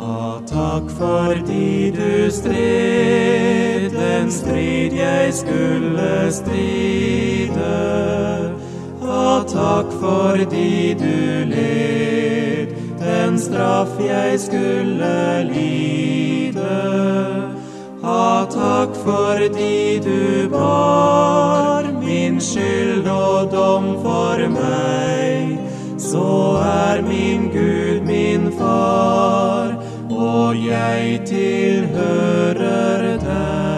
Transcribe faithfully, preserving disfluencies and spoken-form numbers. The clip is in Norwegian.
Ah, takk fordi du stred den strid jeg skulle stride. Ah, takk fordi du led den straff jeg skulle lide. Ah, takk fordi du bar min skyld og dom for meg. Så er min Gud min far, og jeg tilhører deg.